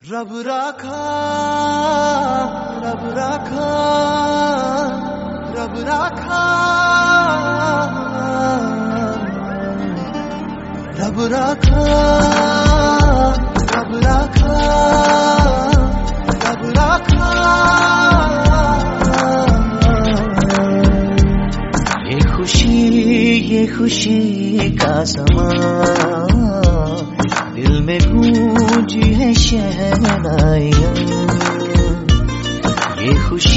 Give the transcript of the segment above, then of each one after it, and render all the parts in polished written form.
रब राखा, रब राखा, रब राखा, रब राखा, रब राखा, रब राखा। ये खुशी का समा दिल में गूंजी है शहनाइयाँ। ये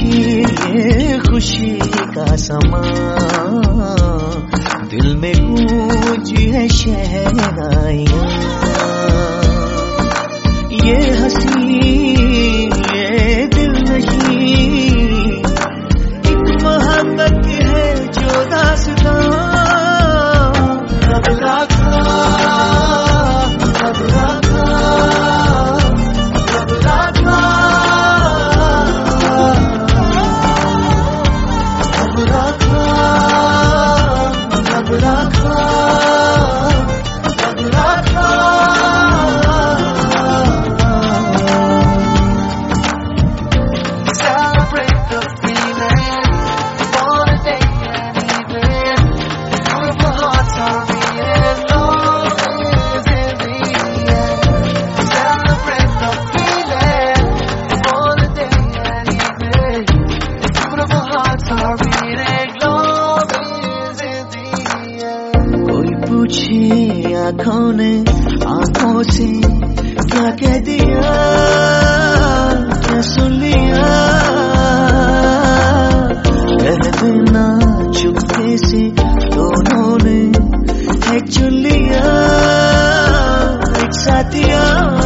खुशी का समा दिल में गूंजी है शहनाइयाँ। ये हंसी ये दिल नहीं एक मोहब्बत है जो दास्तां। रब राखा, रब राखा, रब राखा, रब राखा, रब राखा, रब राखा। Celebrate the feeling for the day and evening. Beautiful hearts are beating, love is in the air. Celebrate the feeling for the day and evening. Beautiful hearts are beating, love is in the air. कोई पूछे आँखों ने आँखों से क्या कह दिया, क्या सुन लिया। कह देना चुपके से दोनों ने है चुन लिया एक साथिया।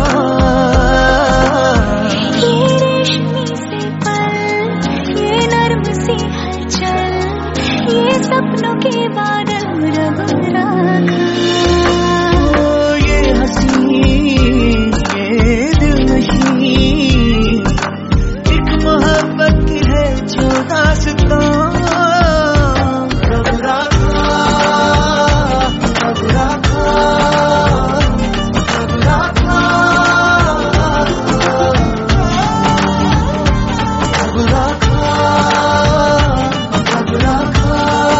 ये रेशमी से पल, ये नर्म सी हलचल, ये सपनों के बादल रब राखा। ये हंसी ये दिल नहीं एक मोहब्बत है जो दास्तां। रब राखा, रब राखा, रब राखा, रब राखा, रब राखा,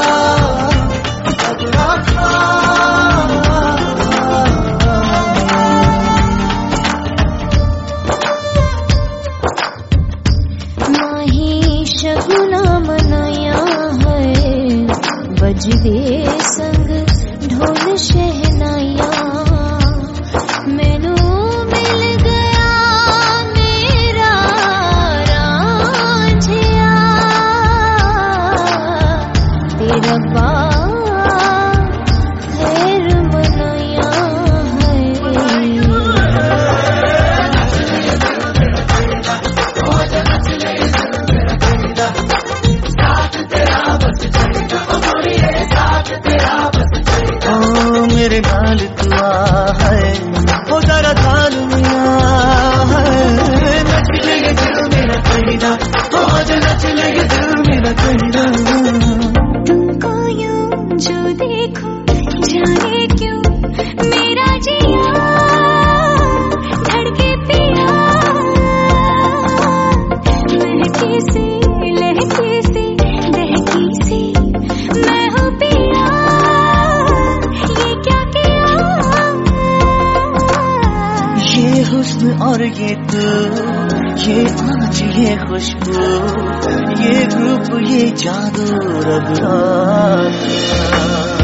रब राखा। माही शगुना मनाया है, बजदे संग ढोल शहनाइया। मैनू मिल गया मेरा रांझिया, तेरा खैर मनाया है। मेरे नाल तू आ है वो जरा ताल मिया है। नच लेंगे दिल मेरा कहीदा, हो आज नच लेंगे दिल मेरा कहीदा। तुमको यूं जो देखो जाने क्यों मेरा जिया धड़के पिया। महकी सी लहकी सी दहकी सी मैं हूँ पिया। ये क्या किया, ये हुस्न और ये तू, ये आँच ये खुशबू, ये ग्रुप ये जादू रब राखा।